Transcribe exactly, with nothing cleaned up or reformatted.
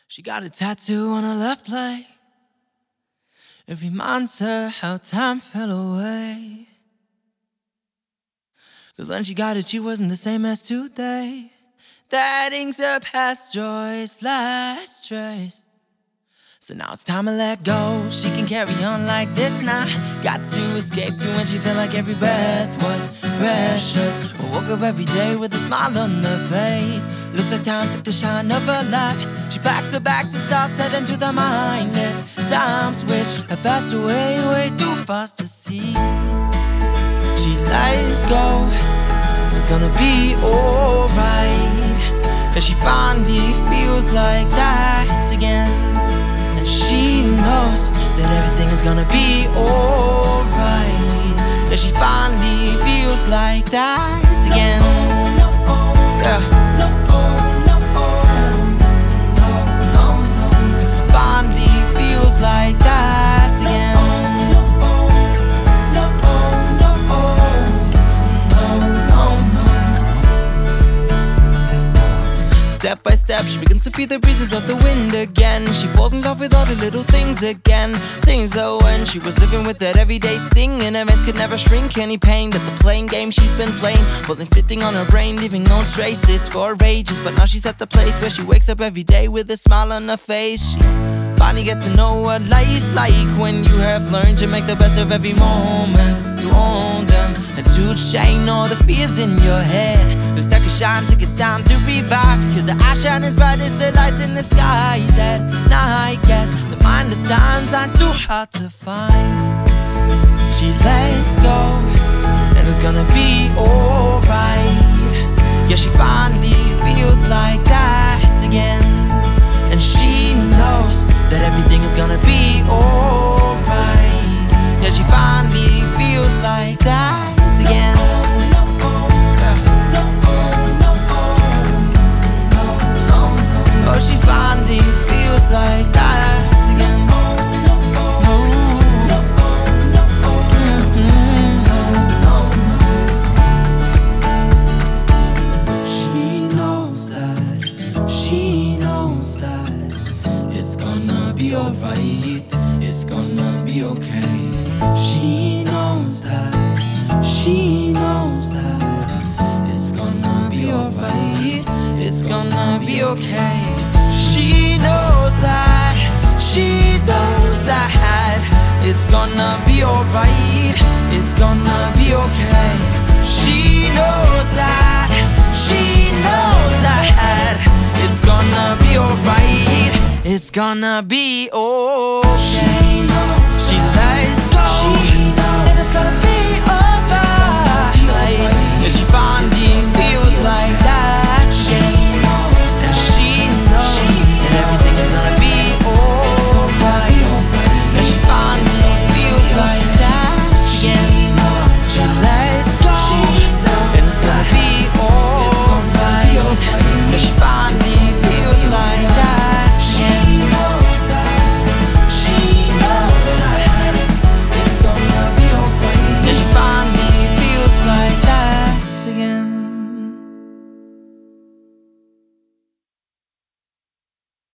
She got a tattoo on her left leg. It reminds her how time fell away. Cause when she got it, she wasn't the same as today. That inks her past joy's last trace. So now it's time to let go. She can carry on like this now. Got to escape to when she felt like every breath was precious. I woke up every day with a smile on her face. Looks like time took the shine of her life. She packs her bags and starts heading to the mindless times which have passed away way too fast to see. She lets go. It's gonna be alright. Cause she finally feels like that again. And she knows that everything is gonna be alright. That she finally feels like that again. Yeah. Finally feels like that again. Step by step, she begins to feel the breezes of the wind again. She falls in love with all the little things again. Things that when she was living with that everyday sting, and events could never shrink any pain. That the playing game she's been playing wasn't fitting on her brain, leaving no traces for ages. But now she's at the place where she wakes up every day with a smile on her face. She finally gets to know what life's like when you have learned to make the best of every moment, to own them and to chain all the fears in your head. Looks like a shine took its time to revive, cause the eyes shine as bright as the lights in the skies at night. Yes, the mindless times aren't too hard to find. She lets go, and it's gonna be alright. Yeah, she finally feels like that again. And she knows that everything is gonna be alright. Yeah, she finally feels like that again. Oh, she finally feels like that again. Mm-hmm. She knows that, she knows that it's gonna be alright, it's gonna be okay. She knows that, she knows that it's gonna be alright, it's gonna be okay. She knows that, she knows that it's gonna be alright, it's gonna be okay. She knows that, she knows that it's gonna be alright, it's gonna be okay. She knows, she lets go, she knows, and it's gonna be alright. Yeah, she finds